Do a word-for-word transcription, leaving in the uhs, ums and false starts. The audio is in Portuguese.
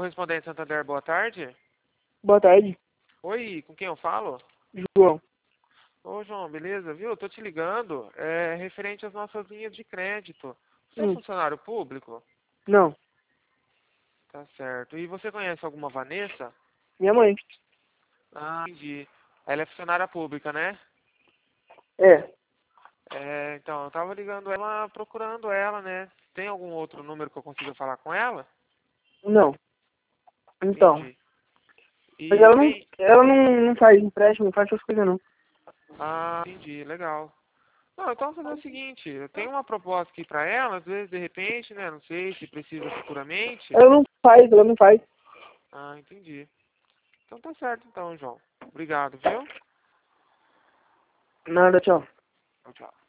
Correspondente Santander, boa tarde. Boa tarde, Oi, com quem eu falo? João. Ô, João, beleza? Viu? Eu tô te ligando, é referente às nossas linhas de crédito. Você é Hum, funcionário público? não, Tá certo. E você conhece alguma Vanessa? minha mãe. Ah, entendi. Ela é funcionária pública, né? É, É, então, eu tava ligando ela, procurando ela, né? Tem algum outro número que eu consiga falar com ela? não. Então, Entendi. mas E ela não, tem... ela não, não faz empréstimo, não faz essas coisas não. Ah, entendi, legal. Não, então vamos fazer o seguinte, eu tenho uma proposta aqui pra ela, às vezes, de repente, né, não sei se precisa futuramente. Ela não faz, ela não faz. Ah, entendi. Então tá certo então, João. Obrigado, viu? Nada, tchau. Tchau, tchau.